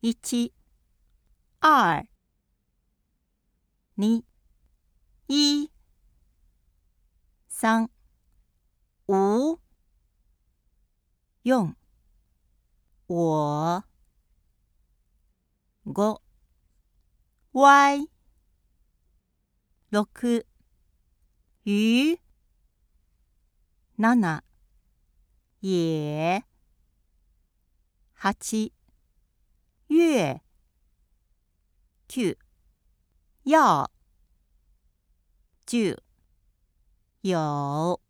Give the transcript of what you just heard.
1、2、2、1、3、5、4、我、5、Y、6、鱼、7、也、8、月、9、要、10、有。